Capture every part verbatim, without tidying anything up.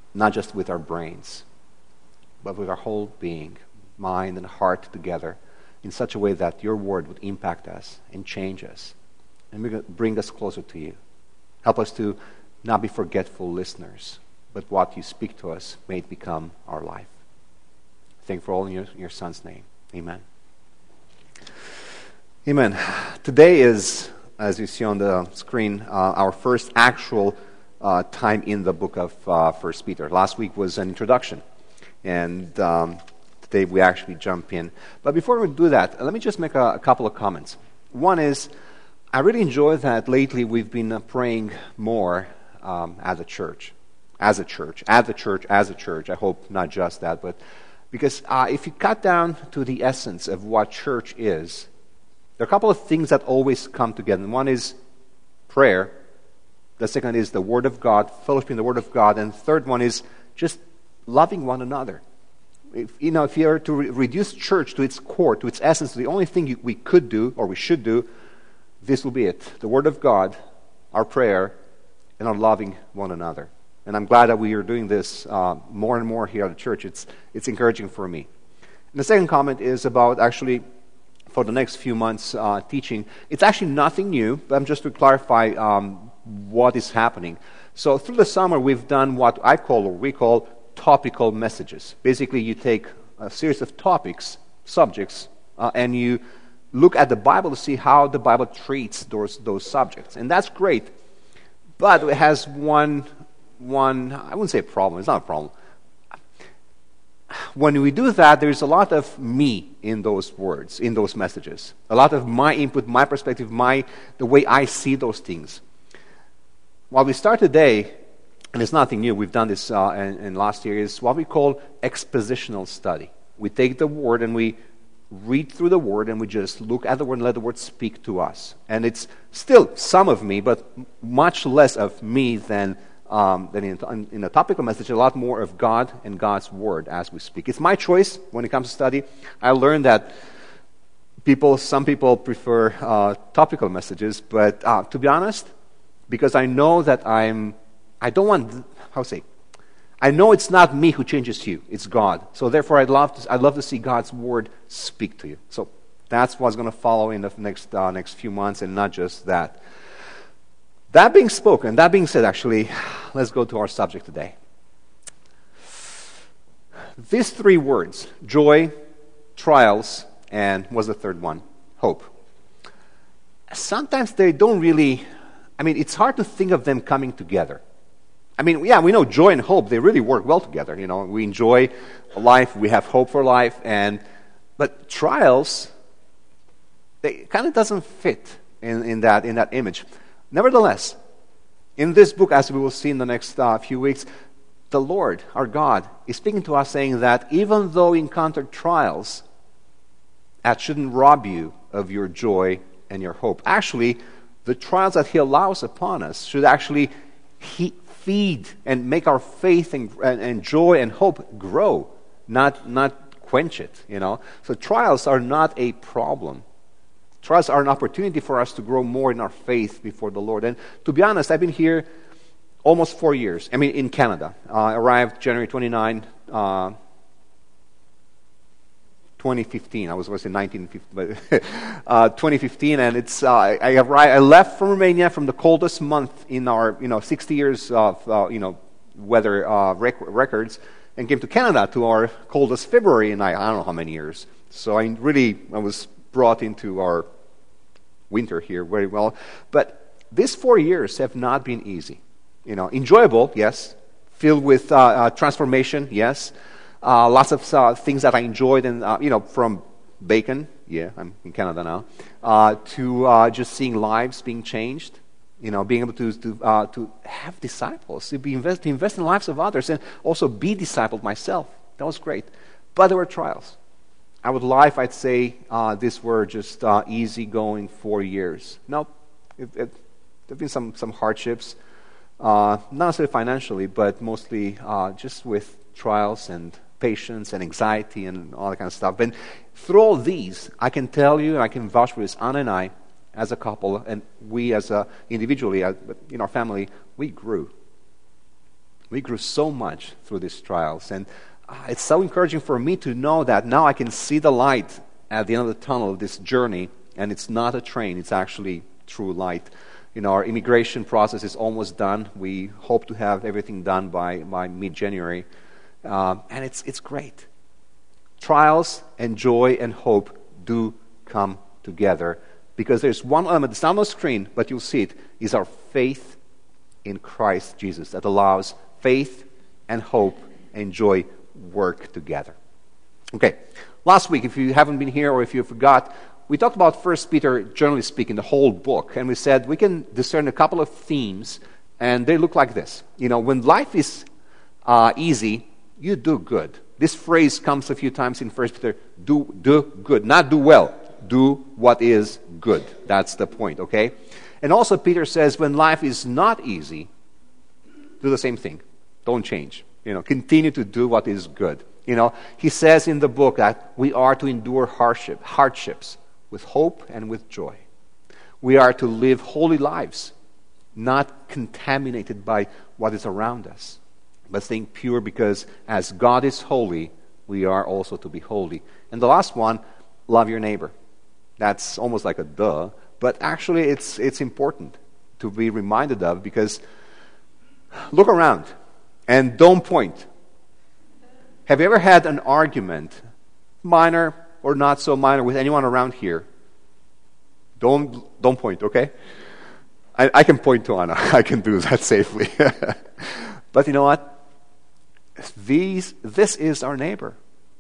not just with our brains, but with our whole being, mind and heart together, in such a way that your word would impact us and change us and bring us closer to you. Help us to not be forgetful listeners, but what you speak to us may it become our life. Thank you for all in your, your Son's name. Amen. Amen. Today is, as you see on the screen, uh, our first actual uh, time in the book of uh, First Peter. Last week was an introduction, and um, today we actually jump in. But before we do that, let me just make a, a couple of comments. One is, I really enjoy that lately we've been uh, praying more um, as a church. As a church. As a church, as a church. I hope not just that, but because uh, if you cut down to the essence of what church is, there are a couple of things that always come together. And one is prayer. The second is the Word of God, fellowship in the Word of God. And the third one is just loving one another. If, you know, if you are to re- reduce church to its core, to its essence, the only thing you, we could do, or we should do, this will be it. The Word of God, our prayer, and our loving one another. And I'm glad that we are doing this uh, more and more here at the church. It's, it's encouraging for me. And the second comment is about actually, for the next few months uh, teaching. It's actually nothing new, but I'm just to clarify um, what is happening. So through the summer, we've done what I call, or we call, topical messages. Basically, you take a series of topics, subjects, uh, and you look at the Bible to see how the Bible treats those, those subjects. And that's great. But it has one, one, I wouldn't say a problem, it's not a problem. When we do that, there's a lot of me in those words, in those messages. A lot of my input, my perspective, my the way I see those things. What we start today, and it's nothing new, we've done this uh, in, in last year, is what we call expositional study. We take the Word and we read through the Word and we just look at the Word and let the Word speak to us. And it's still some of me, but much less of me than Um, then in, in a topical message, a lot more of God and God's Word as we speak. It's my choice when it comes to study. I learned that people, some people prefer uh, topical messages, but uh, to be honest, because I know that I'm, I don't want, how to say, I know it's not me who changes you, it's God. So therefore, I'd love to, I'd love to see God's Word speak to you. So that's what's going to follow in the next uh, next few months, and not just that. That being spoken, that being said, actually, let's go to our subject today. These three words, joy, trials, and what's the third one? Hope. Sometimes they don't really, I mean, it's hard to think of them coming together. I mean, yeah, we know joy and hope, they really work well together. You know, we enjoy life, we have hope for life, and but trials, they kind of doesn't fit in, in that in that image. Nevertheless, in this book, as we will see in the next uh, few weeks, the Lord, our God, is speaking to us saying that even though you encounter trials, that shouldn't rob you of your joy and your hope. Actually, the trials that He allows upon us should actually he, feed and make our faith and, and, and joy and hope grow, not, not quench it, you know. So trials are not a problem. Trials are an opportunity for us to grow more in our faith before the Lord. And to be honest, I've been here almost four years. I mean, in Canada. I uh, arrived January twenty-ninth, uh, twenty fifteen. I was going to say nineteen fifty, but uh, twenty fifteen. And it's uh, I, I arrived. I left from Romania from the coldest month in our you know sixty years of uh, you know weather uh, rec- records, and came to Canada to our coldest February in I, I don't know how many years. So I really I was brought into our winter here very well. But these four years have not been easy. You know, enjoyable, yes. Filled with uh, uh, transformation, yes. Uh, lots of uh, things that I enjoyed, and uh, you know, from bacon, yeah, I'm in Canada now, uh, to uh, just seeing lives being changed. You know, being able to to uh, to have disciples, to be invest to invest in the lives of others, and also be discipled myself. That was great. But there were trials. I would lie if I'd say uh, these were just uh, easy-going four years. No, it, it, there have been some, some hardships, uh, not necessarily financially, but mostly uh, just with trials and patience and anxiety and all that kind of stuff. But through all these, I can tell you, and I can vouch for this, Anna and I, as a couple, and we as a individually, as, in our family, we grew. We grew so much through these trials, and uh, it's so encouraging for me to know that now I can see the light at the end of the tunnel of this journey, and it's not a train, it's actually true light. You know, our immigration process is almost done. We hope to have everything done by, by mid-January, um, and it's it's great. Trials and joy and hope do come together, because there's one element, it's not on the screen, but you'll see it, is our faith in Christ Jesus that allows faith and hope and joy work together. Okay, last week, if you haven't been here or if you forgot, we talked about First Peter, generally speaking, the whole book, and we said we can discern a couple of themes, and they look like this. You know, when life is uh, easy, you do good. This phrase comes a few times in First Peter, do, do good, not do well. Do what is good. That's the point, okay? And also Peter says when life is not easy, do the same thing. Don't change. You know, continue to do what is good. You know, he says in the book that we are to endure hardship, hardships with hope and with joy. We are to live holy lives, not contaminated by what is around us, but staying pure, because as God is holy, we are also to be holy. And the last one, love your neighbor. That's almost like a duh, but actually it's it's important to be reminded of, because look around and don't point. Have you ever had an argument, minor or not so minor, with anyone around here? Don't don't point, okay? I, I can point to Anna. I can do that safely. But you know what? These this is our neighbor.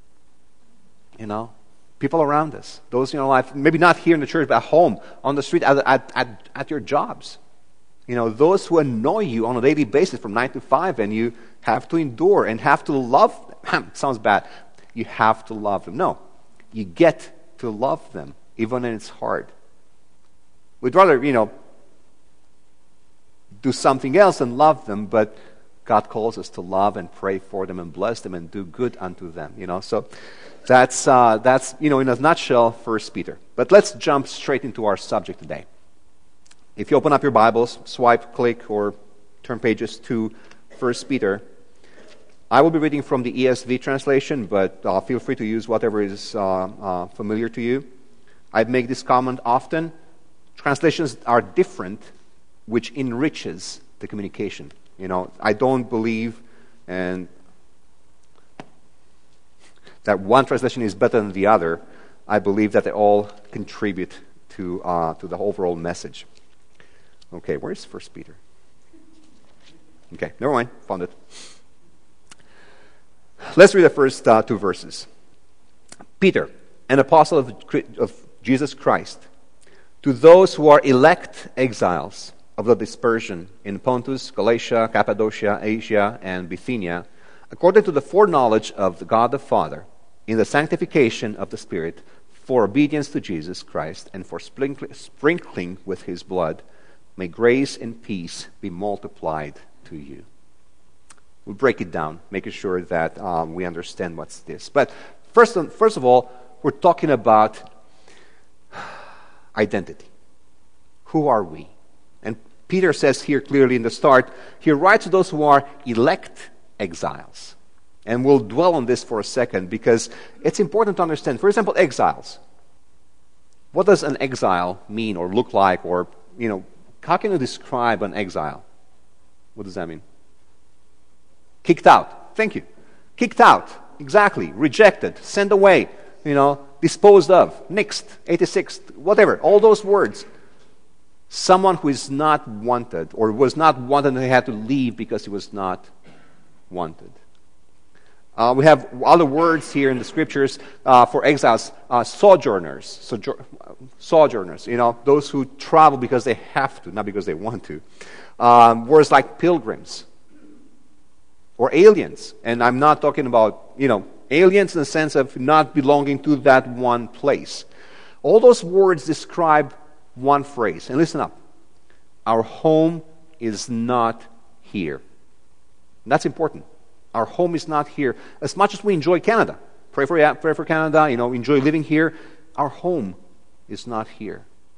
You know, people around us, those in our life, maybe not here in the church, but at home, on the street, at at at, at your jobs. You know, those who annoy you on a daily basis from nine to five, and you have to endure and have to love them. Sounds bad. You have to love them. No, you get to love them, even when it's hard. We'd rather, you know, do something else than love them, but God calls us to love and pray for them and bless them and do good unto them. You know, so that's uh, that's you know, in a nutshell, First Peter. But let's jump straight into our subject today. If you open up your Bibles, swipe, click, or turn pages to First Peter. I will be reading from the E S V translation, but uh, feel free to use whatever is uh, uh, familiar to you. I make this comment often. Translations are different, which enriches the communication. You know, I don't believe and that one translation is better than the other. I believe that they all contribute to uh, to the overall message. Okay, where's First Peter? Okay, never mind, found it. Let's read the first uh, two verses. Peter, an apostle of, of Jesus Christ, to those who are elect exiles of the dispersion in Pontus, Galatia, Cappadocia, Asia, and Bithynia, according to the foreknowledge of the God the Father, in the sanctification of the Spirit, for obedience to Jesus Christ, and for sprinkling with his blood, may grace and peace be multiplied to you. We'll break it down, making sure that um, we understand what's this. But first, first of all, we're talking about identity. Who are we? And Peter says here clearly in the start, he writes to those who are elect exiles. And we'll dwell on this for a second, because it's important to understand. For example, exiles. What does an exile mean or look like? Or, you know, how can you describe an exile? What does that mean? Kicked out. Thank you. Kicked out. Exactly. Rejected. Sent away. You know, disposed of. Nixed. eighty-sixth. Whatever. All those words. Someone who is not wanted, or was not wanted, and they had to leave because he was not wanted. Uh, we have other words here in the scriptures uh, for exiles, uh, sojourners, sojo- sojourners, you know, those who travel because they have to, not because they want to. Um, words like pilgrims or aliens, and I'm not talking about, you know, aliens in the sense of not belonging to that one place. All those words describe one phrase, and listen up. Our home is not here. And that's important. Our home is not here. As much as we enjoy Canada, pray for pray for Canada, you know, enjoy living here, our home is not here.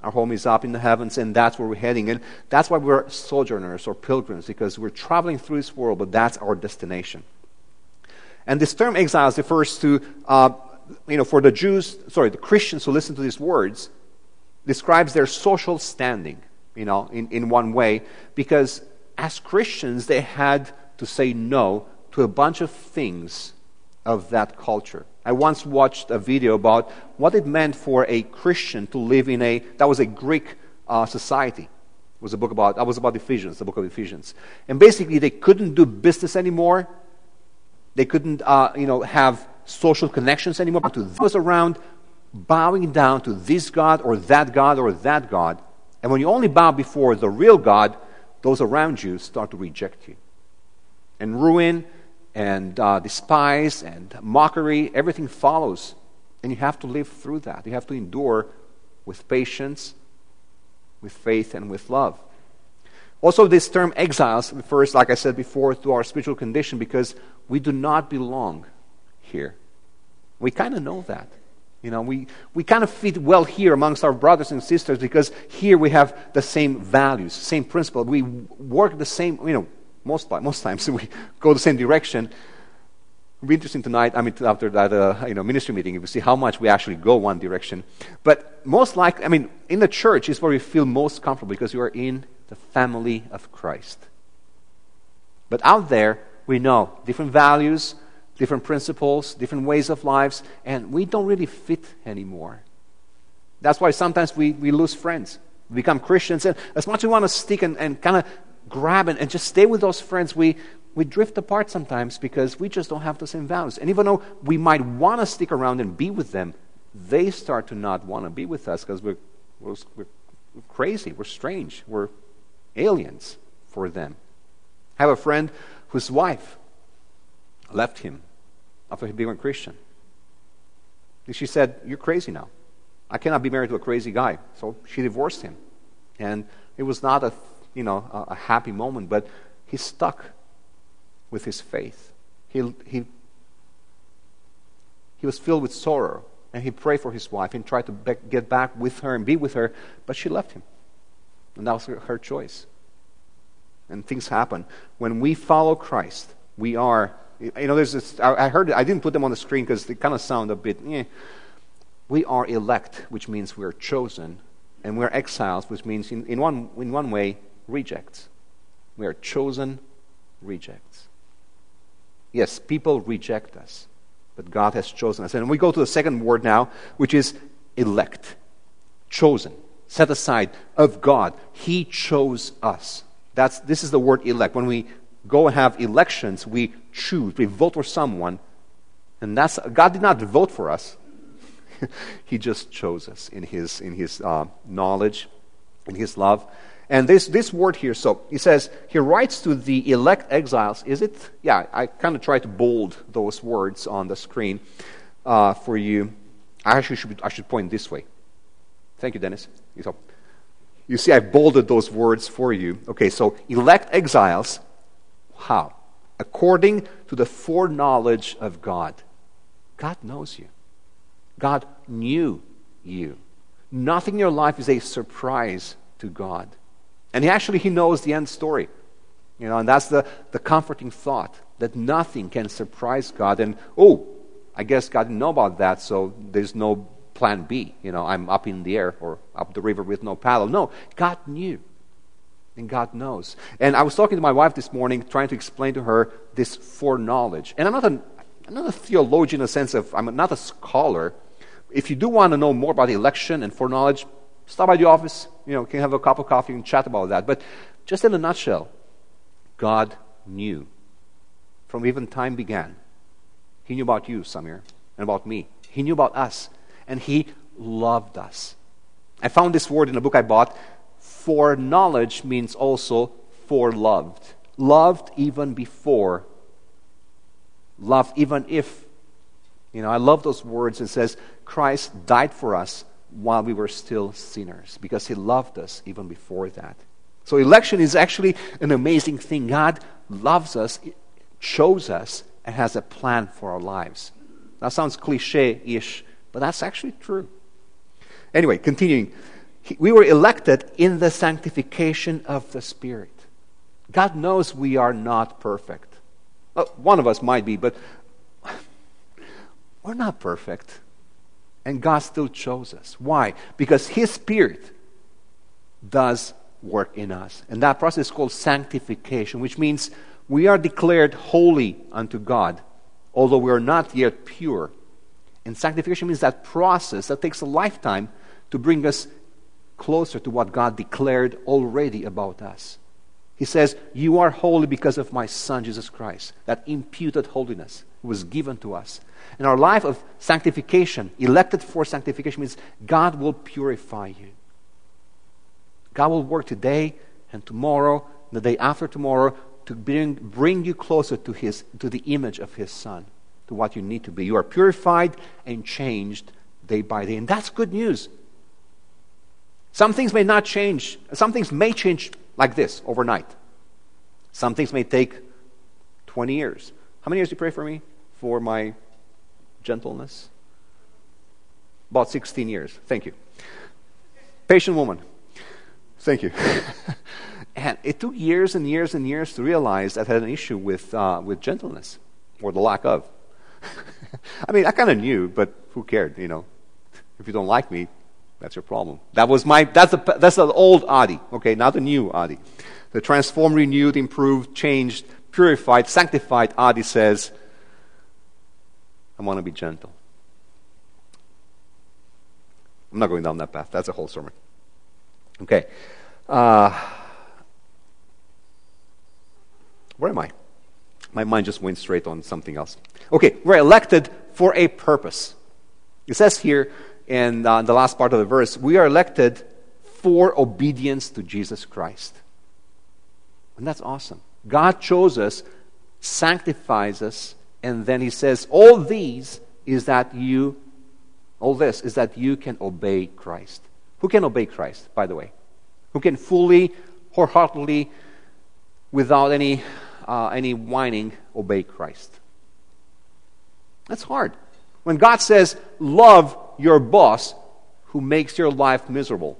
Our home is up in the heavens, and that's where we're heading. And that's why we're sojourners or pilgrims, because we're traveling through this world, but that's our destination. And this term exiles refers to, uh, you know, for the Jews, sorry, the Christians who listen to these words, describes their social standing, you know, in, in one way, because as Christians, they had to say no to a bunch of things of that culture. I once watched a video about what it meant for a Christian to live in a, that was a Greek uh, society. It was a book about, that was about Ephesians, the book of Ephesians. And basically they couldn't do business anymore. They couldn't, uh, you know, have social connections anymore. To those around bowing down to this God or that God or that God. And when you only bow before the real God, those around you start to reject you. And ruin and uh, despise and mockery, everything follows. And you have to live through that. You have to endure with patience, with faith, and with love. Also, this term exiles refers, like I said before, to our spiritual condition because we do not belong here. We kind of know that. You know, we, we kind of fit well here amongst our brothers and sisters because here we have the same values, same principle. We work the same, you know, most most times we go the same direction. It'll be interesting tonight, I mean, after that uh, you know, ministry meeting, you will see how much we actually go one direction. But most likely, I mean, in the church is where we feel most comfortable because you are in the family of Christ. But out there, we know different values, different principles, different ways of lives, and we don't really fit anymore. That's why sometimes we, we lose friends. We become Christians, and as much as we want to stick and, and kind of grab and, and just stay with those friends, we, we drift apart sometimes because we just don't have the same values. And even though we might want to stick around and be with them, they start to not want to be with us because we're, we're, we're crazy, we're strange, we're aliens for them. I have a friend whose wife left him after he became a Christian. And she said, "You're crazy now. I cannot be married to a crazy guy." So she divorced him. And it was not a, you know, a, a happy moment, but he stuck with his faith. He, he, he was filled with sorrow, and he prayed for his wife and tried to be- get back with her and be with her, but she left him. And that was her, her choice. And things happen. When we follow Christ, we are, you know, there's this, I, I heard it, I didn't put them on the screen because they kind of sound a bit, eh. We are elect, which means we're chosen, and we're exiles, which means in, in one in one way, rejects. We are chosen rejects. Yes, people reject us, but God has chosen us. And we go to the second word now, which is elect, chosen, set aside of God. He chose us. That's this is the word elect. When we go and have elections, we choose, we vote for someone, and that's God did not vote for us. He just chose us in His in His uh, knowledge, in His love. And this this word here, so he says, he writes to the elect exiles. Is it? Yeah, I kind of tried to bold those words on the screen uh, for you. I actually should I should point this way. Thank you, Dennis. So, you see, I bolded those words for you. Okay, so elect exiles. How? According to the foreknowledge of God. God knows you. God knew you. Nothing in your life is a surprise to God. And he actually, he knows the end story. You know, and that's the, the comforting thought, that nothing can surprise God. And, oh, I guess God didn't know about that, so there's no plan B. You know, I'm up in the air or up the river with no paddle. No, God knew. And God knows. And I was talking to my wife this morning, trying to explain to her this foreknowledge. And I'm not, an, I'm not a theologian in the sense of, I'm not a scholar. If you do want to know more about election and foreknowledge, stop by the office, you know, can have a cup of coffee and chat about that. But just in a nutshell, God knew from even time began. He knew about you, Samir, and about me. He knew about us, and He loved us. I found this word in a book I bought. Foreknowledge means also foreloved. Loved even before. Loved even if. You know, I love those words. It says, Christ died for us while we were still sinners, because He loved us even before that. So election is actually an amazing thing. God loves us, chose us, and has a plan for our lives. That sounds cliche-ish, but that's actually true. Anyway, continuing. he, we were elected in the sanctification of the Spirit. God knows we are not perfect. Well, one of us might be, but we're not perfect. And God still chose us. Why? Because His Spirit does work in us. And that process is called sanctification, which means we are declared holy unto God, although we are not yet pure. And sanctification means that process that takes a lifetime to bring us closer to what God declared already about us. He says, you are holy because of my Son, Jesus Christ. That imputed holiness was given to us. And our life of sanctification, elected for sanctification, means God will purify you. God will work today and tomorrow, the day after tomorrow, to bring, bring you closer to His, to the image of His Son, to what you need to be. You are purified and changed day by day. And that's good news. Some things may not change. Some things may change like this overnight. Some things may take twenty years. How many years do you pray for me? For my gentleness? About sixteen years. Thank you. Patient woman. Thank you. And it took years and years and years to realize that I had an issue with uh, with gentleness, or the lack of. I mean, I kind of knew, but who cared? You know, if you don't like me, that's your problem. That was my. That's the that's the old Adi. Okay, not the new Adi. The transformed, renewed, improved, changed, purified, sanctified Adi says, "I want to be gentle." I'm not going down that path. That's a whole sermon. Okay. Uh, where am I? My mind just went straight on something else. Okay, we're elected for a purpose. It says here in uh, the last part of the verse, we are elected for obedience to Jesus Christ. And that's awesome. God chose us, sanctifies us, and then He says, all these is that you, all this is that you can obey Christ. Who can obey Christ, by the way? Who can fully, wholeheartedly, without any uh, any whining, obey Christ? That's hard. When God says, love your boss who makes your life miserable.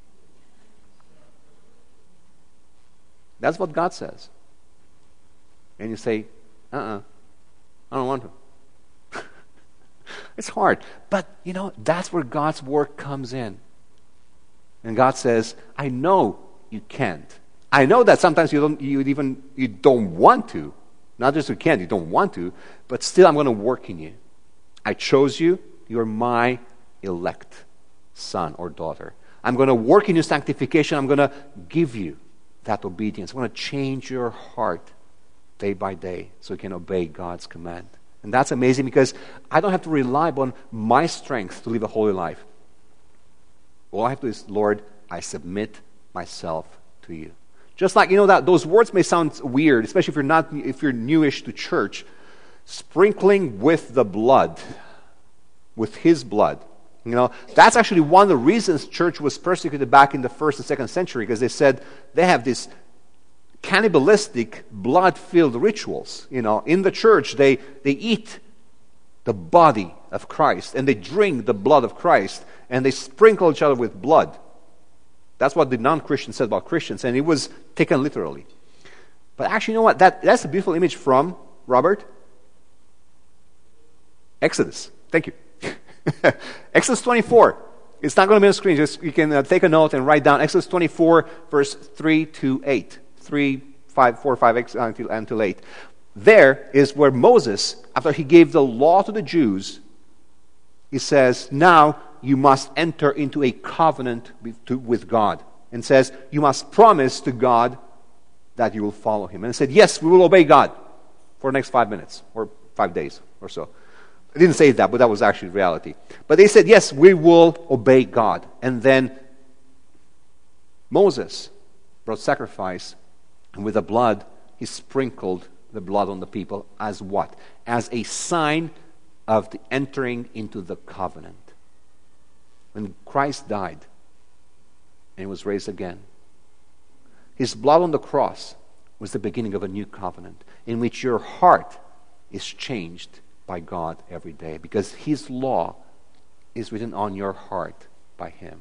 That's what God says. And you say, uh-uh, I don't want to. It's hard. But, you know, that's where God's work comes in. And God says, I know you can't. I know that sometimes you don't you even you don't want to. Not just you can't, you don't want to, but still I'm going to work in you. I chose you, you're my elect son or daughter. I'm going to work in your sanctification, I'm going to give you that obedience. I'm going to change your heart day by day so you can obey God's command. And that's amazing because I don't have to rely upon my strength to live a holy life. All I have to do is, Lord, I submit myself to you. Just like, you know, that those words may sound weird, especially if you're not, if you're newish to church. Sprinkling with the blood, with His blood. You know, that's actually one of the reasons church was persecuted back in the first and second century, because they said they have these cannibalistic, blood-filled rituals. You know, in the church, they, they eat the body of Christ, and they drink the blood of Christ, and they sprinkle each other with blood. That's what the non-Christians said about Christians, and it was taken literally. But actually, you know what? That, that's a beautiful image from, Robert? Exodus. Thank you. Exodus twenty-four. It's not going to be on the screen. Just you can uh, take a note and write down Exodus twenty-four, verse three to eight. three, five, four, five, until, until eight. There is where Moses, after he gave the law to the Jews, he says, now you must enter into a covenant with, to, with God. And says, you must promise to God that you will follow Him. And he said, yes, we will obey God for the next five minutes or five days or so. I didn't say that, but that was actually reality. But they said, yes, we will obey God. And then Moses brought sacrifice, and with the blood, he sprinkled the blood on the people as what? As a sign of the entering into the covenant. When Christ died and was raised again, His blood on the cross was the beginning of a new covenant in which your heart is changed by God every day, because His law is written on your heart by Him.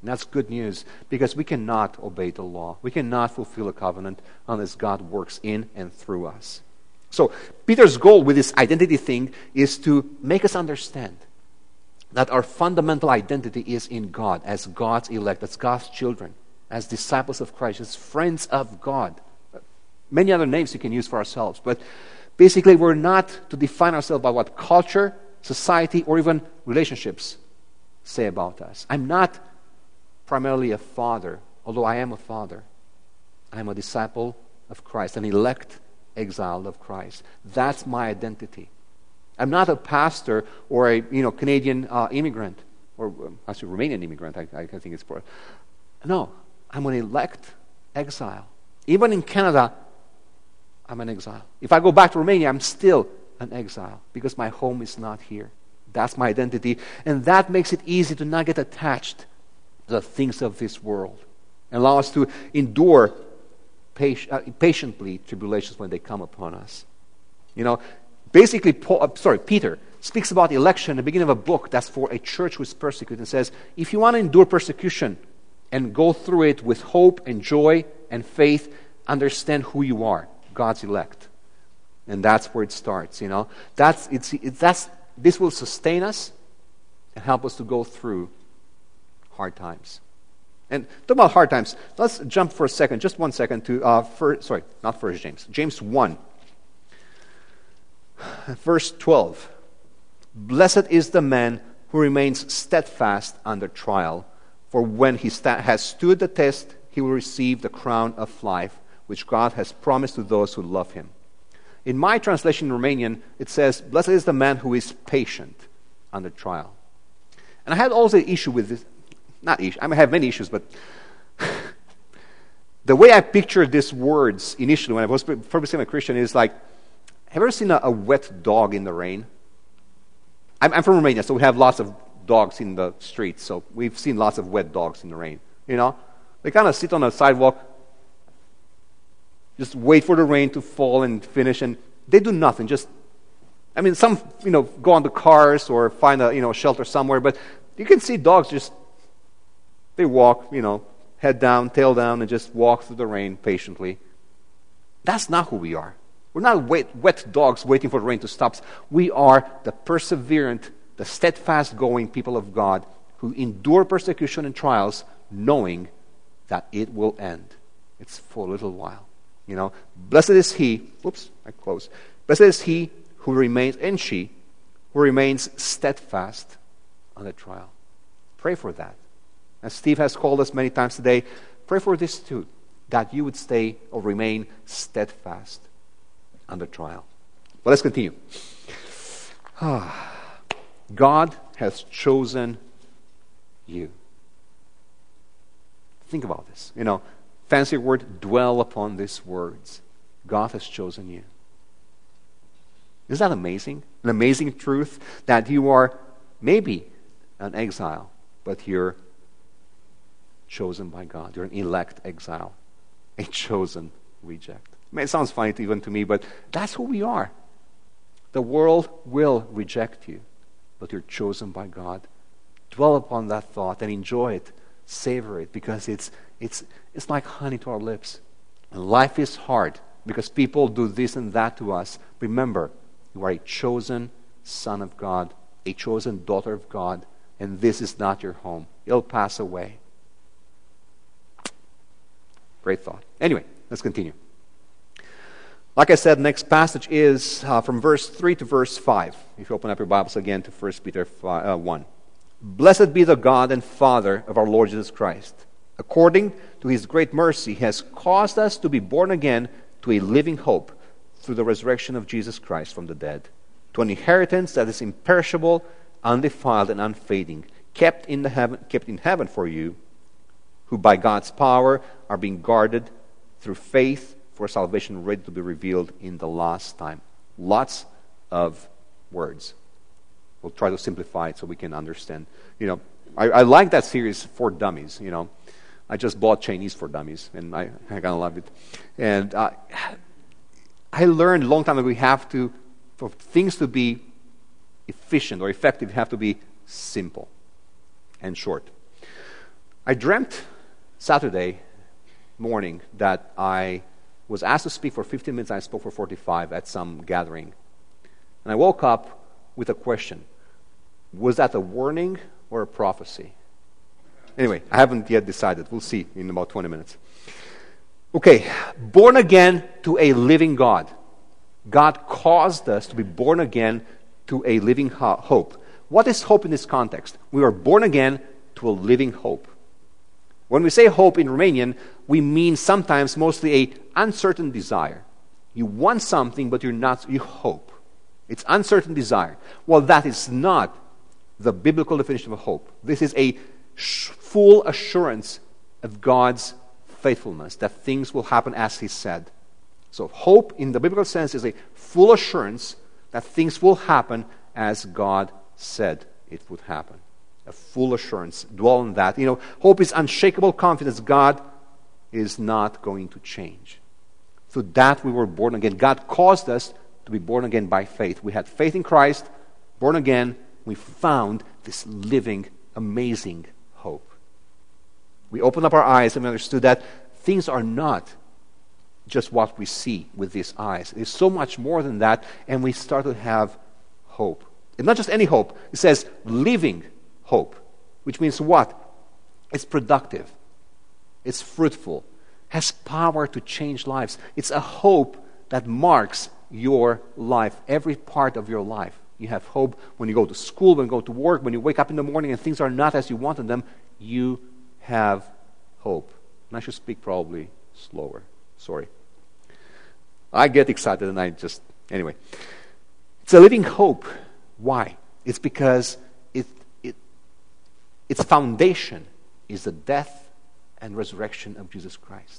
And that's good news, because we cannot obey the law. We cannot fulfill a covenant unless God works in and through us. So Peter's goal with this identity thing is to make us understand that our fundamental identity is in God, as God's elect, as God's children, as disciples of Christ, as friends of God. Many other names you can use for ourselves, but basically we're not to define ourselves by what culture, society, or even relationships say about us. I'm not primarily a father, although I am a father. I'm a disciple of Christ, an elect exile of Christ. That's my identity. I'm not a pastor or a you know Canadian uh, immigrant, or um, actually Romanian immigrant, I, I think it's for. No, I'm an elect exile. Even in Canada, I'm an exile. If I go back to Romania, I'm still an exile, because my home is not here. That's my identity, and that makes it easy to not get attached to the things of this world, and allow us to endure Patient, uh, patiently tribulations when they come upon us. You know, basically, Paul, uh, sorry, Peter speaks about election at the beginning of a book that's for a church who is persecuted, and says, if you want to endure persecution and go through it with hope and joy and faith, understand who you are, God's elect. And that's where it starts, you know. That's, it's, it's, that's, this will sustain us and help us to go through hard times. And talk about hard times. Let's jump for a second, just one second, to uh, first, sorry, not First James, James one, verse twelve. Blessed is the man who remains steadfast under trial, for when he sta- has stood the test, he will receive the crown of life, which God has promised to those who love Him. In my translation in Romanian, it says, "Blessed is the man who is patient under trial." And I had also an issue with this. Not issue. I mean, I have many issues, but the way I pictured these words initially when I was first became a Christian is like, have you ever seen a, a wet dog in the rain? I'm, I'm from Romania, so we have lots of dogs in the streets, so we've seen lots of wet dogs in the rain. You know, they kind of sit on the sidewalk, just wait for the rain to fall and finish, and they do nothing. Just, I mean, some you know go on the cars or find a you know shelter somewhere, but you can see dogs just. They walk, you know, head down, tail down, and just walk through the rain patiently. That's not who we are. We're not wet, wet dogs waiting for the rain to stop. We are the perseverant, the steadfast going people of God who endure persecution and trials knowing that it will end. It's for a little while. You know, blessed is he, oops, I close. Blessed is he who remains, and she, who remains steadfast under trial. Pray for that. As Steve has called us many times today, pray for this too, that you would stay or remain steadfast under trial. But let's continue. God has chosen you. Think about this. You know, fancy word, dwell upon these words. God has chosen you. Isn't that amazing? An amazing truth that you are maybe an exile, but you're chosen by God. You're an elect exile, a chosen reject. I mean, it sounds funny to, even to me, but that's who we are. The world will reject you, but you're chosen by God. Dwell upon that thought and enjoy it, savor it, because it's it's it's like honey to our lips. And life is hard because people do this and that to us. Remember, you are a chosen son of God, a chosen daughter of God, and this is not your home. It'll pass away. Great thought. Anyway, let's continue. Like I said, next passage is uh, from verse three to verse five. If you open up your Bibles again to First Peter one. Blessed be the God and Father of our Lord Jesus Christ. According to His great mercy, He has caused us to be born again to a living hope through the resurrection of Jesus Christ from the dead, to an inheritance that is imperishable, undefiled, and unfading, kept in the heaven, kept in heaven for you, who by God's power are being guarded through faith for salvation ready to be revealed in the last time. Lots of words. We'll try to simplify it so we can understand. You know, I, I like that series For Dummies. You know, I just bought Chinese for Dummies, and I, I kind of love it. And uh, I learned a long time ago we have to, for things to be efficient or effective, have to be simple and short. I dreamt Saturday morning that I was asked to speak for fifteen minutes. I spoke for forty-five at some gathering. And I woke up with a question. Was that a warning or a prophecy? Anyway, I haven't yet decided. We'll see in about twenty minutes. Okay, born again to a living God. God caused us to be born again to a living ho- hope. What is hope in this context? We are born again to a living hope. When we say hope in Romanian, we mean sometimes mostly a uncertain desire. You want something, but you're not, you hope. It's uncertain desire. Well, that is not the biblical definition of hope. This is a sh- full assurance of God's faithfulness, that things will happen as He said. So hope in the biblical sense is a full assurance that things will happen as God said it would happen. A full assurance. Dwell on that. You know, hope is unshakable confidence. God is not going to change. Through that we were born again. God caused us to be born again by faith. We had faith in Christ, born again. We found this living, amazing hope. We opened up our eyes and we understood that things are not just what we see with these eyes. There's so much more than that, and we start to have hope. And not just any hope. It says living hope, which means what? It's productive. It's fruitful. Has power to change lives. It's a hope that marks your life, every part of your life. You have hope when you go to school, when you go to work, when you wake up in the morning and things are not as you wanted them. You have hope. And I should speak probably slower. Sorry. I get excited and I just... Anyway. It's a living hope. Why? It's because it, it, its foundation is the death and resurrection of Jesus Christ.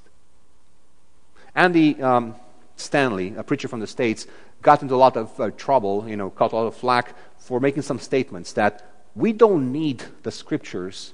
Andy um, Stanley, a preacher from the States, got into a lot of uh, trouble, you know, caught a lot of flack for making some statements that we don't need the Scriptures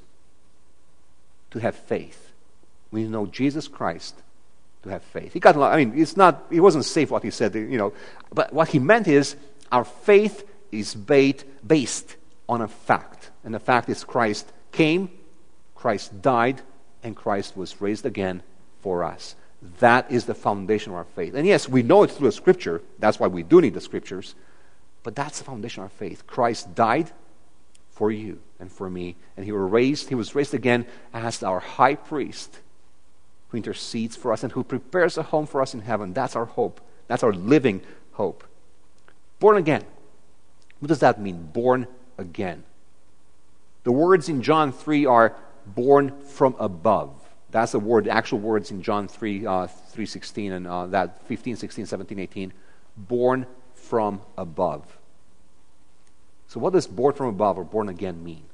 to have faith. We know Jesus Christ to have faith. He got a lot, I mean, it's not, it wasn't safe what he said, you know, but what he meant is our faith is based, based on a fact. And the fact is Christ came, Christ died, and Christ was raised again for us. That is the foundation of our faith. And yes, we know it through the Scripture. That's why we do need the Scriptures. But that's the foundation of our faith. Christ died for you and for me. And He was raised, He was raised again as our high priest who intercedes for us and who prepares a home for us in heaven. That's our hope. That's our living hope. Born again. What does that mean? Born again. The words in John three are born from above. That's the word, the actual words in John three, uh, three sixteen and uh, that fifteen, sixteen, seventeen, eighteen. Born from above. So what does born from above or born again mean?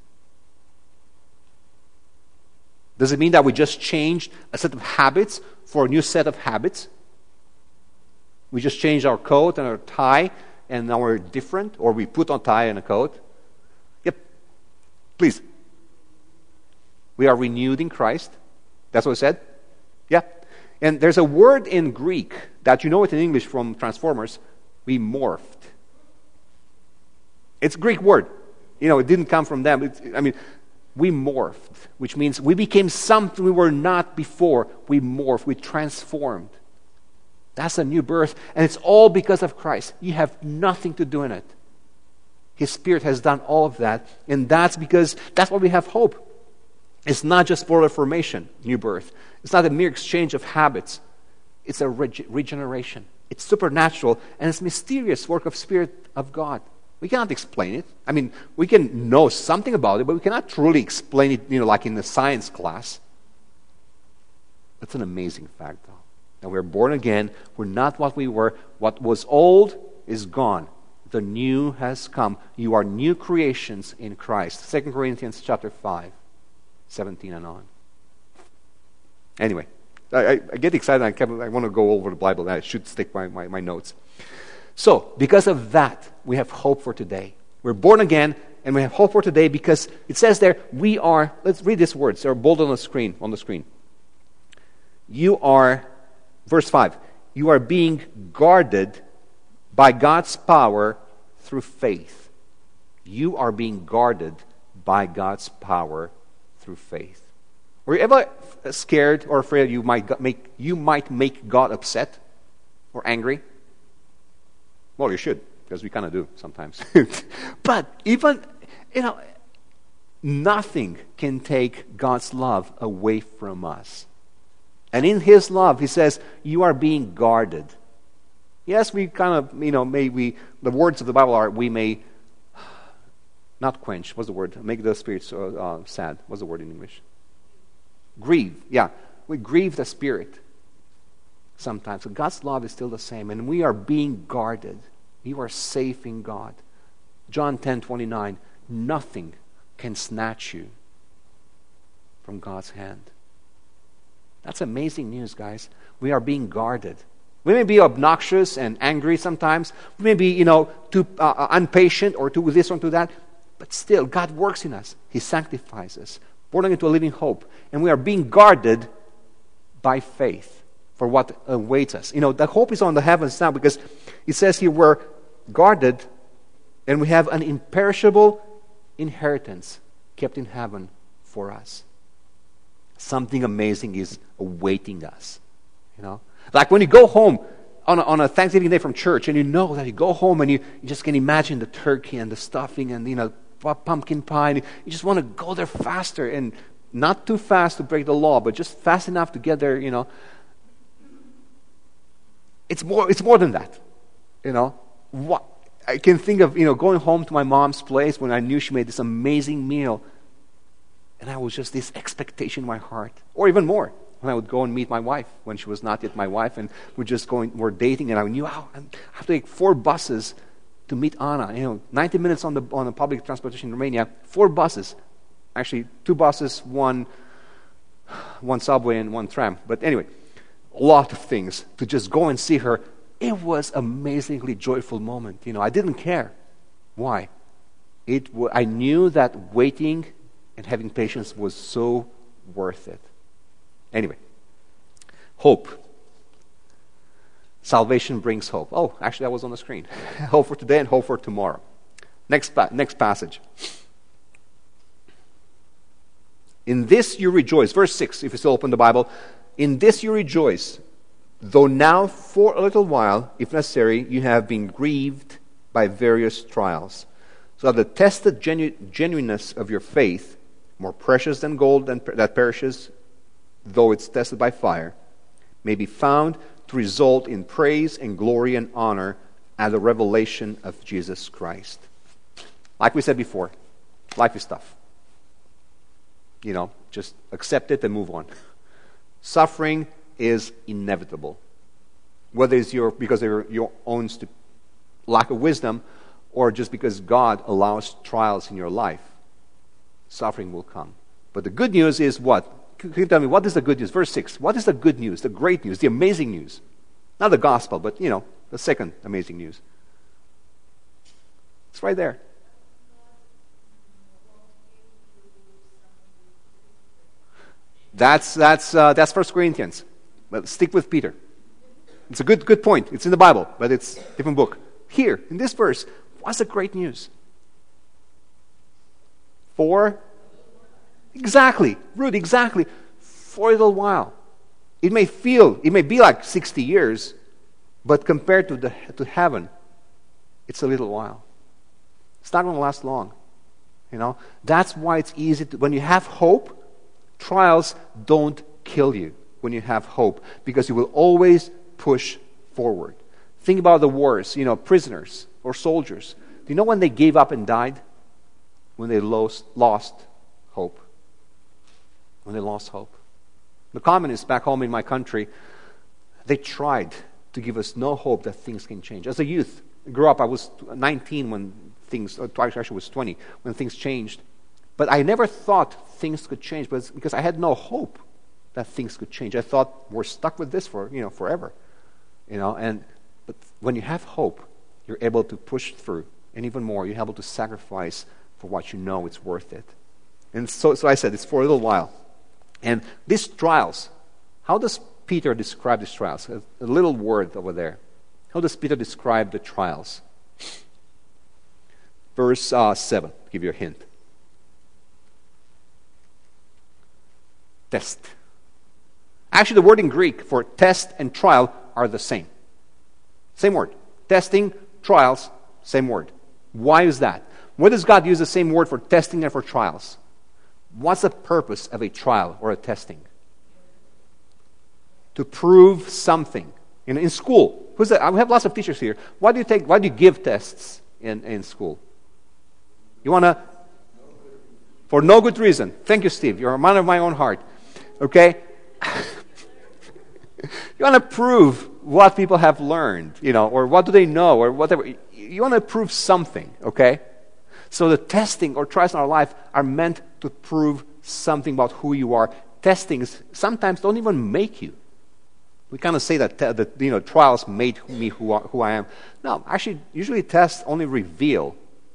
Does it mean that we just changed a set of habits for a new set of habits? We just changed our coat and our tie and now we're different? Or we put on tie and a coat? Yep. Please. We are renewed in Christ. That's what it said? Yeah. And there's a word in Greek that you know it in English from Transformers. We morphed. It's a Greek word. You know, it didn't come from them. It's, I mean, we morphed, which means we became something we were not before. We morphed. We transformed. That's a new birth. And it's all because of Christ. You have nothing to do in it. His Spirit has done all of that. And that's because that's why we have hope. It's not just for reformation, new birth. It's not a mere exchange of habits. It's a reg- regeneration. It's supernatural, and it's mysterious work of Spirit of God. We cannot explain it. I mean, we can know something about it, but we cannot truly explain it, you know, like in the science class. That's an amazing fact, though. That we're born again. We're not what we were. What was old is gone. The new has come. You are new creations in Christ. Second Corinthians chapter five. seventeen and on. Anyway, I, I, I get excited. I, kept, I want to go over the Bible. I should stick my, my, my notes. So, because of that, we have hope for today. We're born again, and we have hope for today because it says there, we are, let's read these words. They're bold on the screen. On the screen. You are, verse five, you are being guarded by God's power through faith. You are being guarded by God's power through faith. Were you ever scared or afraid you might make you might make God upset or angry? Well, you should, because we kind of do sometimes. But even, you know, nothing can take God's love away from us. And in His love, He says, you are being guarded. Yes, we kind of, you know, may we, the words of the Bible are, we may not quench. What's the word? Make the spirit so, uh, sad. What's the word in English? Grieve. Yeah, we grieve the Spirit sometimes. So God's love is still the same, and we are being guarded. You are safe in God. John ten twenty-nine. Nothing can snatch you from God's hand. That's amazing news, guys. We are being guarded. We may be obnoxious and angry sometimes. We may be, you know, too uh, impatient or too this or too that. But still, God works in us. He sanctifies us, born into a living hope. And we are being guarded by faith for what awaits us. You know, the hope is on the heavens now, because it says here we're guarded and we have an imperishable inheritance kept in heaven for us. Something amazing is awaiting us. You know, like when you go home on a, on a Thanksgiving day from church, and you know that you go home and you, you just can imagine the turkey and the stuffing and, you know, pumpkin pie. And you just want to go there faster, and not too fast to break the law, but just fast enough to get there. You know, it's more. It's more than that. You know, what I can think of. You know, going home to my mom's place when I knew she made this amazing meal, and I was just this expectation in my heart, or even more when I would go and meet my wife when she was not yet my wife, and we're just going, we're dating, and I knew, oh, I have to take four buses to meet Anna. You know, ninety minutes on the on the public transportation in Romania, four buses, actually two buses, one one subway and one tram. But anyway, a lot of things to just go and see her. It was amazingly joyful moment. You know, I didn't care. Why? It w- I knew that waiting and having patience was so worth it. Anyway, hope. Salvation brings hope. Oh, actually, that was on the screen. Hope for today and hope for tomorrow. Next, pa- next passage. In this you rejoice. Verse six, if you still open the Bible. In this you rejoice, though now for a little while, if necessary, you have been grieved by various trials, so that the tested genu- genuineness of your faith, more precious than gold than per- that perishes, though it's tested by fire, may be found to result in praise and glory and honor at the revelation of Jesus Christ. Like we said before, life is tough. You know, just accept it and move on. Suffering is inevitable. Whether it's your, because of your, your own stu- lack of wisdom, or just because God allows trials in your life, suffering will come. But the good news is what? Can you tell me, what is the good news? Verse six. What is the good news, the great news, the amazing news? Not the gospel, but, you know, the second amazing news. It's right there. That's that's uh, that's First Corinthians. But stick with Peter. It's a good good point. It's in the Bible, but it's a different book. Here, in this verse, what's the great news? For Exactly, Ruth, exactly. For a little while. It may feel, it may be like sixty years, but compared to the to heaven, it's a little while. It's not going to last long. You know, that's why it's easy to, when you have hope, trials don't kill you when you have hope, because you will always push forward. Think about the wars, you know, prisoners or soldiers. Do you know when they gave up and died? When they lost, lost hope. When they lost hope. The communists back home in my country, they tried to give us no hope that things can change. As a youth, I grew up, I was nineteen when things, or actually was twenty, when things changed. But I never thought things could change, but because I had no hope that things could change. I thought we're stuck with this for, you know, forever. You know, and but when you have hope, you're able to push through, and even more, you're able to sacrifice for what you know it's worth it. And so, so I said, it's for a little while. And these trials, how does Peter describe these trials? A, a little word over there. How does Peter describe the trials? Verse uh, seven, to give you a hint. Test. Actually, the word in Greek for test and trial are the same. Same word. Testing, trials, same word. Why is that? Why does God use the same word for testing and for trials? What's the purpose of a trial or a testing? To prove something. In, in school, who's that? I have lots of teachers here. Why do you take? Why do you give tests in, in school? You want to? For no good reason. Thank you, Steve. You're a man of my own heart. Okay? You want to prove what people have learned, you know, or what do they know, or whatever. You want to prove something, okay? So the testing or trials in our life are meant to prove something about who you are. Testings sometimes don't even make you. We kind of say that, te- that you know, trials made me who I, who I am. No, actually, usually tests only reveal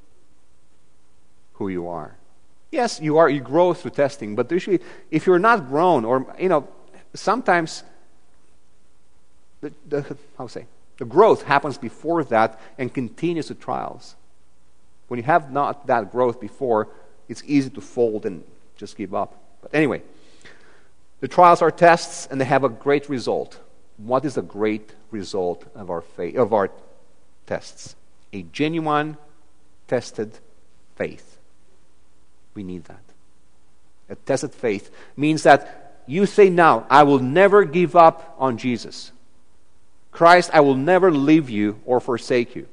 who you are. Yes, you are. You grow through testing, but usually, if you're not grown, or you know, sometimes the, the how to say the growth happens before that and continues to trials. When you have not that growth before, it's easy to fold and just give up. But anyway, the trials are tests, and they have a great result. What is the great result of our faith, of our tests? A genuine, tested faith. We need that. A tested faith means that you say now, I will never give up on Jesus. Christ, I will never leave you or forsake you.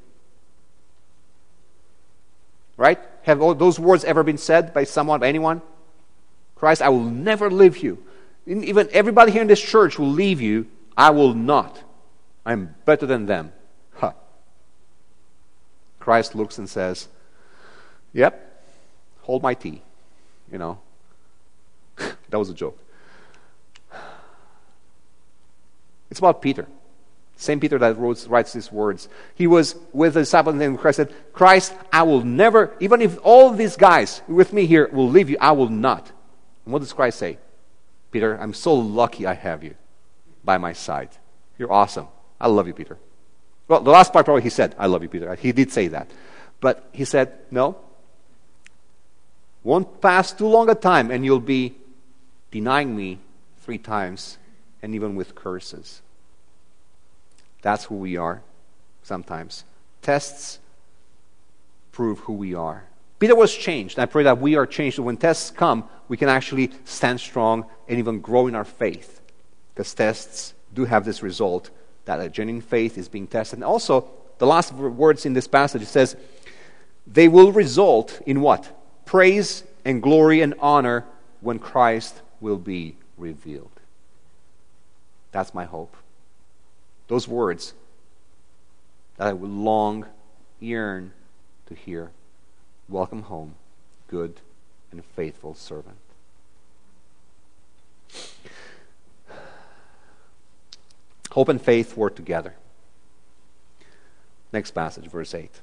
Right? Have all those words ever been said by someone, by anyone? Christ, I will never leave you. Even everybody here in this church will leave you. I will not. I'm better than them. Huh. Christ looks and says, yep, hold my tea. You know. That was a joke. It's about Peter. Same Peter that wrote, writes these words. He was with the disciples and Christ said, Christ, I will never, even if all these guys with me here will leave you, I will not. And what does Christ say? Peter, I'm so lucky I have you by my side. You're awesome. I love you, Peter. Well, the last part probably he said, I love you, Peter. He did say that. But he said, no. Won't pass too long a time and you'll be denying me three times and even with curses. That's who we are sometimes. Tests prove who we are. Peter was changed. I pray that we are changed. So when tests come, we can actually stand strong and even grow in our faith. Because tests do have this result that a genuine faith is being tested. And also, the last words in this passage, it says, they will result in what? Praise and glory and honor when Christ will be revealed. That's my hope. Those words that I would long, yearn to hear. Welcome home, good and faithful servant. Hope and faith work together. Next passage, verse eight.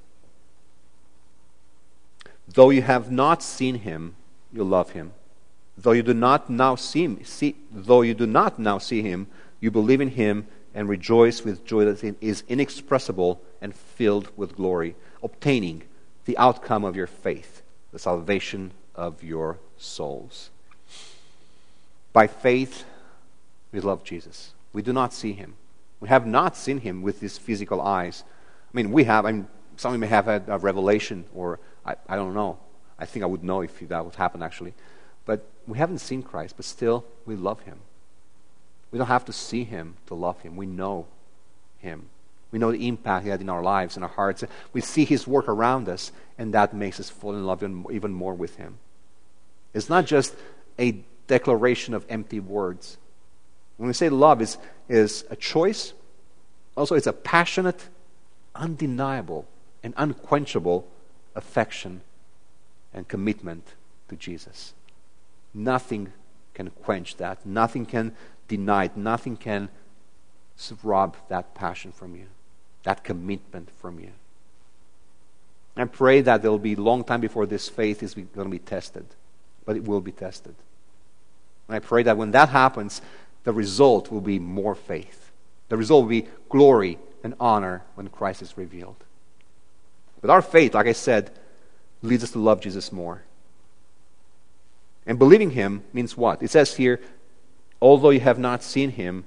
Though you have not seen him, you love him. Though you do not now see him, see, though you do not now see him, you believe in him and rejoice with joy that is inexpressible and filled with glory, obtaining the outcome of your faith, the salvation of your souls. By faith, we love Jesus. We do not see him. We have not seen him with these physical eyes. I mean, we have. I mean, some of you may have had a revelation, or I, I don't know. I think I would know if that would happen, actually. But we haven't seen Christ, but still, we love him. We don't have to see him to love him. We know him. We know the impact he had in our lives and our hearts. We see his work around us, and that makes us fall in love even more with him. It's not just a declaration of empty words. When we say love is, is a choice, also it's a passionate, undeniable, and unquenchable affection and commitment to Jesus. Nothing can quench that. Nothing can deny it. Nothing can rob that passion from you, that commitment from you. I pray that there will be a long time before this faith is going to be tested, but it will be tested. And I pray that when that happens, the result will be more faith. The result will be glory and honor when Christ is revealed. But our faith, like I said, leads us to love Jesus more. And believing him means what? It says here, although you have not seen him,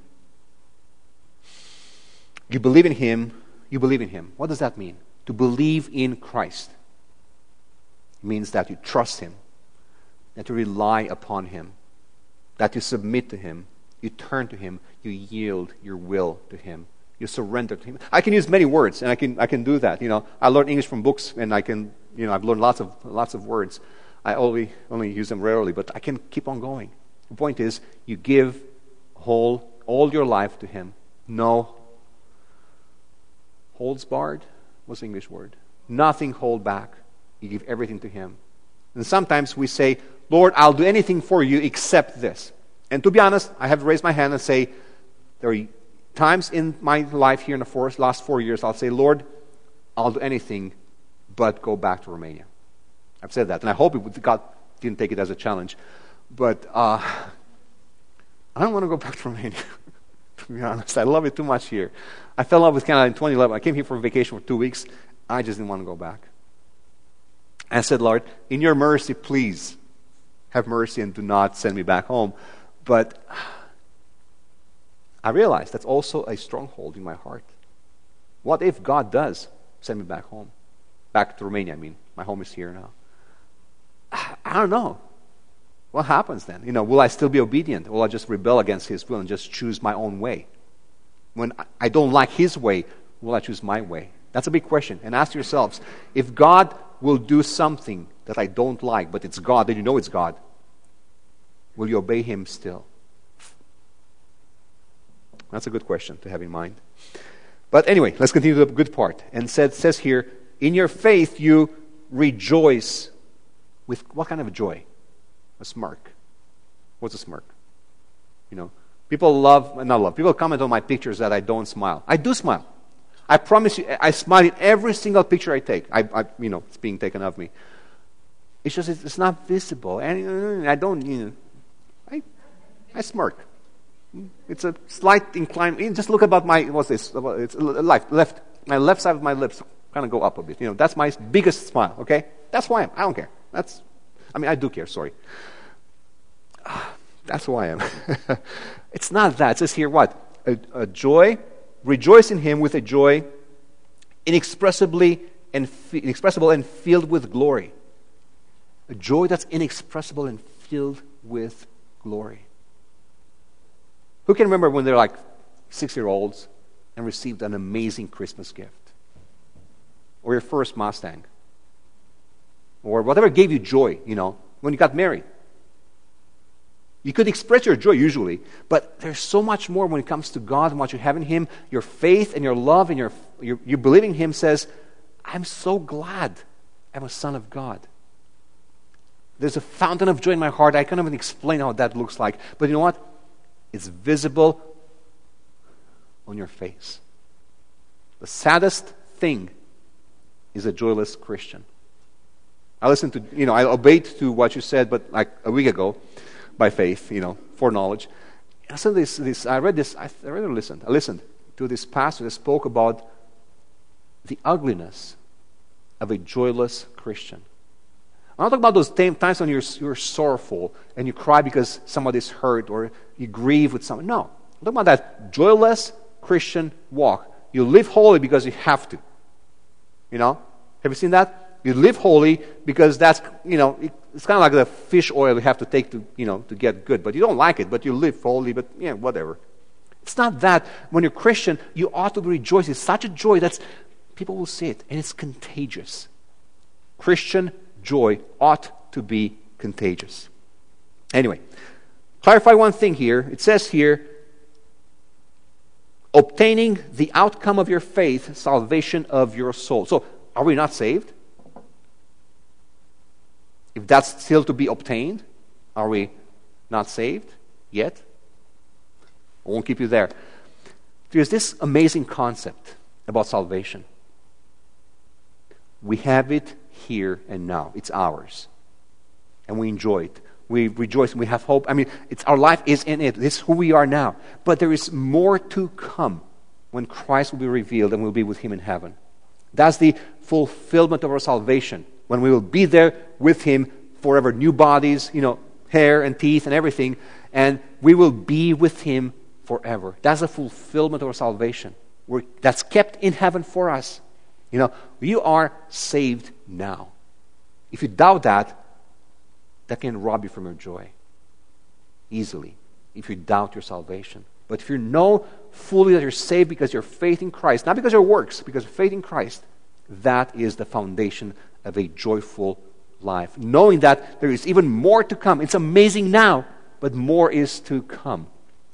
you believe in him, you believe in him. What does that mean? To believe in Christ. It means that you trust him, that you rely upon him, that you submit to him, you turn to him, you yield your will to him, you surrender to him. I can use many words, and I can I can do that. You know, I learned English from books, and I can, you know, I've learned lots of lots of words. I only only use them rarely, but I can keep on going. The point is, you give whole all your life to him. No holds barred. What's the English word? Nothing hold back. You give everything to him. And sometimes we say, Lord, I'll do anything for you except this. And to be honest, I have to raise my hand and say, there are times in my life here in the four, last four years, I'll say, Lord, I'll do anything but go back to Romania. I've said that, and I hope it, God didn't take it as a challenge. But uh, I don't want to go back to Romania, to be honest. I love it too much here. I fell in love with Canada in twenty eleven. I came here for vacation for two weeks. I just didn't want to go back. And I said, Lord, in your mercy, please have mercy and do not send me back home. But I realized that's also a stronghold in my heart. What if God does send me back home? Back to Romania, I mean. My home is here now. I don't know. What happens then? You know, will I still be obedient? Will I just rebel against his will and just choose my own way? When I don't like his way, will I choose my way? That's a big question. And ask yourselves, if God will do something that I don't like, but it's God, then you know it's God, will you obey him still? That's a good question to have in mind. But anyway, let's continue to the good part. And said, says here, in your faith you rejoice with what kind of a joy? A smirk. What's a smirk? You know, people love, not love, people comment on my pictures that I don't smile. I do smile. I promise you, I smile in every single picture I take. I, I you know, it's being taken of me. It's just, it's not visible. And I don't, you know, I, I smirk. It's a slight incline. Just look about my, what's this? It's left, left, my left side of my lips kind of go up a bit. You know, that's my biggest smile, okay? That's who I am. I don't care. That's, I mean, I do care, sorry. That's who I am. It's not that. It says here what? A, a joy, rejoice in him with a joy inexpressibly and inexpressible and filled with glory. A joy that's inexpressible and filled with glory. Who can remember when they're like six-year-olds and received an amazing Christmas gift? Or your first Mustang? Or whatever gave you joy, you know, when you got married. You could express your joy usually, but there's so much more when it comes to God and what you have in him. Your faith and your love and your, your, your believing in him says, I'm so glad I'm a son of God. There's a fountain of joy in my heart. I can't even explain how that looks like. But you know what? It's visible on your face. The saddest thing is a joyless Christian. I listened to, you know, I obeyed to what you said, but like a week ago, by faith, you know, foreknowledge. I said this, this, I read this, I really listened. I listened to this pastor that spoke about the ugliness of a joyless Christian. I'm not talking about those times when you're, you're sorrowful and you cry because somebody's hurt or you grieve with someone. No. I'm talking about that joyless Christian walk. You live holy because you have to. You know? Have you seen that? You live holy because that's, you know, it, it's kind of like the fish oil you have to take to, you know, to get good. But you don't like it, but you live holy, but, yeah, whatever. It's not that. When you're Christian, you ought to rejoice. It's such a joy that people will see it, and it's contagious. Christian joy ought to be contagious. Anyway, clarify one thing here. It says here, obtaining the outcome of your faith, salvation of your soul. So, are we not saved? If that's still to be obtained, are we not saved yet? I won't keep you there. There's this amazing concept about salvation. We have it here and now. It's ours. And we enjoy it. We rejoice and we have hope. I mean, it's our life is in it. This is who we are now. But there is more to come when Christ will be revealed and we'll be with him in heaven. That's the fulfillment of our salvation. When we will be there with him forever. New bodies, you know, hair and teeth and everything. and we will be with Him forever. That's the fulfillment of our salvation. We're, that's kept in heaven for us. You know, you are saved now. If you doubt that, that can rob you from your joy easily, if you doubt your salvation. But if you know fully that you're saved because your faith in Christ, not because of your works, because of faith in Christ, that is the foundation of a joyful life. Knowing that there is even more to come. It's amazing now, but more is to come.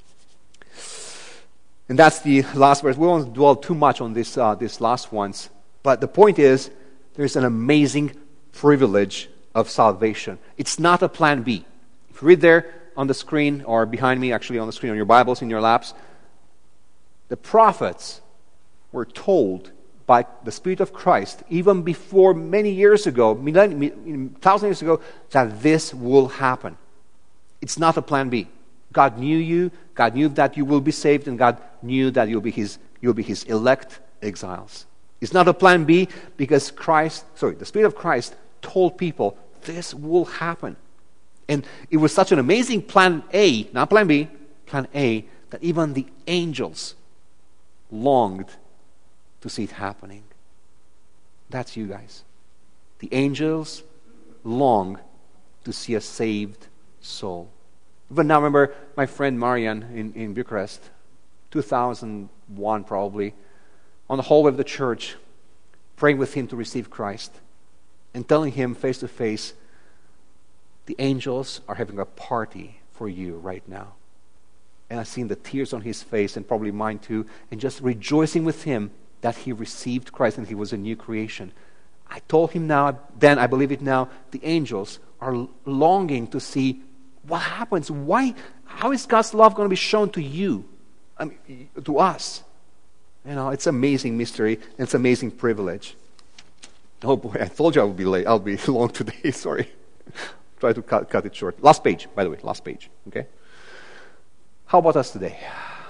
And that's the last verse. We won't dwell too much on this, uh, these last ones. But the point is, there's an amazing privilege of salvation. It's not a plan B. If you read there on the screen, or behind me, actually on the screen, on your Bibles, in your laps, the prophets were told by the Spirit of Christ, even before many years ago, millennium, thousand years ago, that this will happen. It's not a plan B. God knew you, God knew that you will be saved, and God knew that you'll be His, you'll be His elect exiles. It's not a plan B because Christ, sorry, the Spirit of Christ told people this will happen. And it was such an amazing plan A, not plan B, plan A, that even the angels longed to see it happening. That's you guys. The angels long to see a saved soul. Even now, remember my friend Marian in, in Bucharest, two thousand one probably, on the hallway of the church, praying with him to receive Christ and telling him face to face, the angels are having a party for you right now. And I've seen the tears on his face, and probably mine too, and just rejoicing with him that he received Christ and he was a new creation. I told him now, then I believe it now, the angels are longing to see what happens. Why? How is God's love going to be shown to you, I mean, to us? You know, it's amazing mystery, and it's amazing privilege. Oh boy, I told you I would be late. I'll be long today. Sorry. Try to cut, cut it short. Last page, by the way, last page. Okay. How about us today?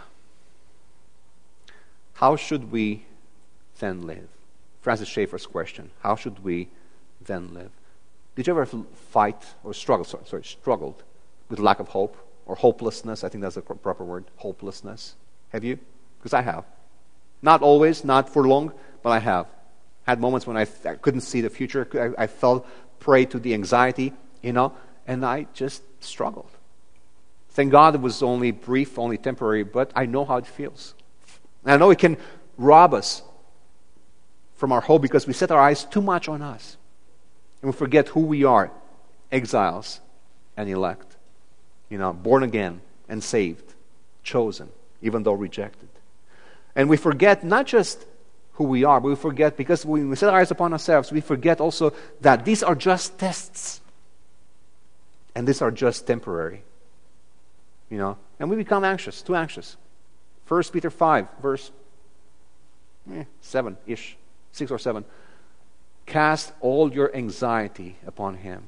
How should we then live? Francis Schaeffer's question. How should we then live? Did you ever fight or struggle? Sorry, sorry struggled with lack of hope or hopelessness? I think that's the proper word. Hopelessness. Have you? Because I have. Not always, not for long, but I have. Had moments when I, I couldn't see the future. I, I fell prey to the anxiety, you know, and I just struggled. Thank God it was only brief, only temporary, but I know how it feels. And I know it can rob us from our hope because we set our eyes too much on us. And we forget who we are, exiles and elect. You know, born again and saved, chosen, even though rejected. And we forget not just who we are, but we forget, because when we set our eyes upon ourselves, we forget also that these are just tests. And these are just temporary. You know, and we become anxious, too anxious. First Peter five, verse eh, seven-ish, six or seven. Cast all your anxiety upon Him.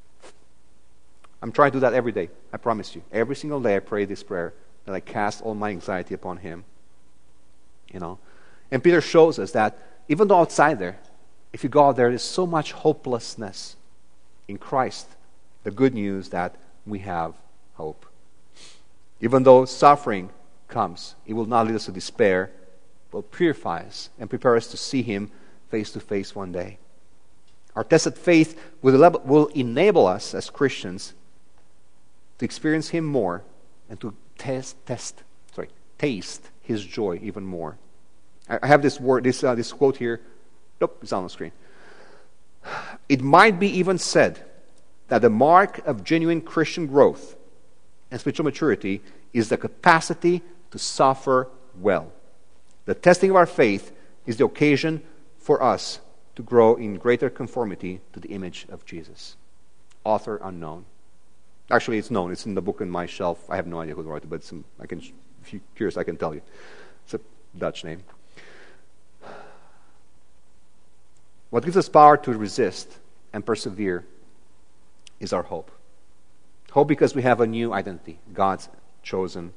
I'm trying to do that every day, I promise you. Every single day I pray this prayer, that I cast all my anxiety upon Him. You know, and Peter shows us that even though outside there, if you go out there, there's so much hopelessness. In Christ, the good news that we have hope. Even though suffering comes, it will not lead us to despair, but purify us and prepare us to see Him face to face one day. Our tested faith will, will enable us as Christians to experience Him more and to test, test, sorry, taste His joy even more. I have this word, this uh, this quote here. Nope, it's on the screen. It might be even said that the mark of genuine Christian growth and spiritual maturity is the capacity to suffer well. The testing of our faith is the occasion for us to grow in greater conformity to the image of Jesus. Author unknown. Actually, it's known. It's in the book on my shelf. I have no idea who wrote it, but some, I can, if you're curious, I can tell you. It's a Dutch name. What gives us power to resist and persevere is our hope. Hope because we have a new identity, God's chosen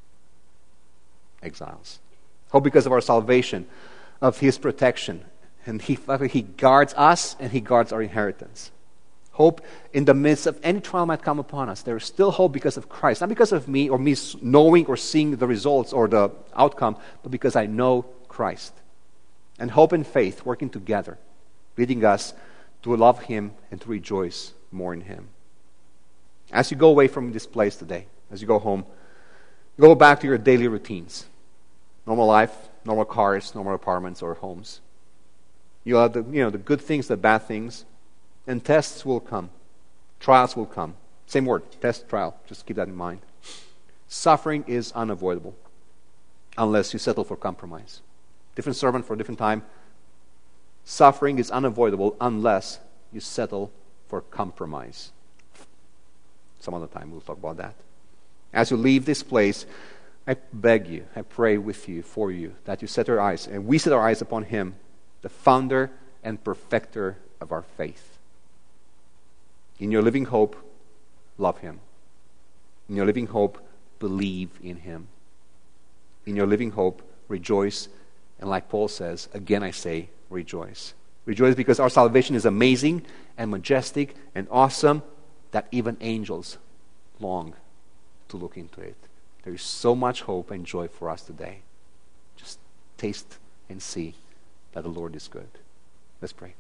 exiles. Hope because of our salvation, of His protection, and He, He guards us and He guards our inheritance. Hope in the midst of any trial might come upon us. There is still hope because of Christ. Not because of me or me knowing or seeing the results or the outcome, but because I know Christ. And hope and faith working together, leading us to love Him and to rejoice more in Him. As you go away from this place today, as you go home, go back to your daily routines. Normal life, normal cars, normal apartments or homes. You have the, you know, the good things, the bad things, and tests will come. Trials will come. Same word, test, trial. Just keep that in mind. Suffering is unavoidable unless you settle for compromise. Different sermon for a different time. Suffering is unavoidable unless you settle for compromise. Some other time we'll talk about that. As you leave this place, I beg you, I pray with you, for you, that you set your eyes, and we set our eyes upon Him, the founder and perfecter of our faith. In your living hope, love Him. In your living hope, believe in Him. In your living hope, rejoice. And like Paul says, again I say, rejoice. Rejoice because our salvation is amazing and majestic and awesome that even angels long to look into it. There is so much hope and joy for us today. Just taste and see that the Lord is good. Let's pray.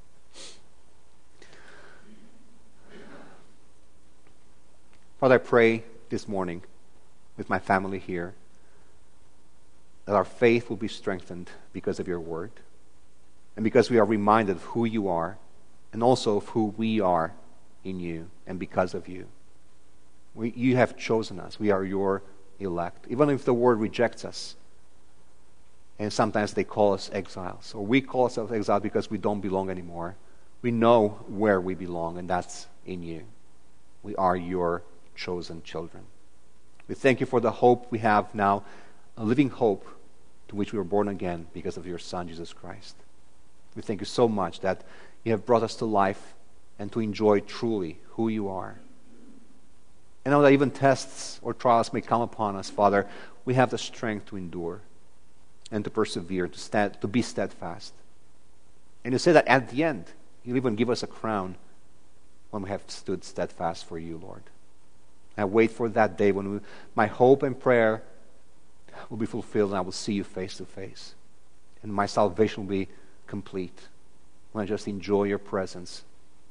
Father, I pray this morning with my family here that our faith will be strengthened because of your word and because we are reminded of who you are and also of who we are in you and because of you. We, you have chosen us. We are your elect. Even if the world rejects us, and sometimes they call us exiles, or we call ourselves exiles because we don't belong anymore, we know where we belong, and that's in you. We are your chosen children. We thank you for the hope we have now, a living hope to which we were born again because of your Son, Jesus Christ. We thank you so much that you have brought us to life and to enjoy truly who you are. And now that even tests or trials may come upon us, Father, we have the strength to endure and to persevere, to stand, to be steadfast. And you say that at the end, you'll even give us a crown when we have stood steadfast for you, Lord. I wait for that day when we, my hope and prayer will be fulfilled and I will see you face to face. And my salvation will be complete when I just enjoy your presence.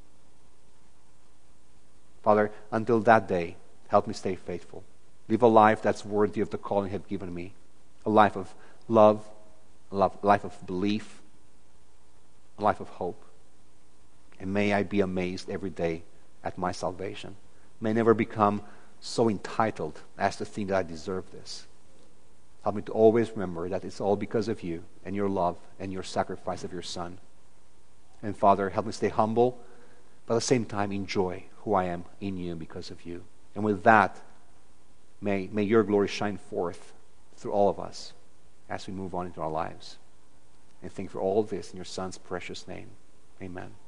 Father, until that day, help me stay faithful. Live a life that's worthy of the calling you have given me. A life of love, a life of belief, a life of hope. And may I be amazed every day at my salvation. May I never become so entitled as to think that I deserve this. Help me to always remember that it's all because of you and your love and your sacrifice of your Son. And Father, help me stay humble, but at the same time enjoy who I am in you because of you. And with that, may, may your glory shine forth through all of us as we move on into our lives. And thank you for all of this in your Son's precious name. Amen.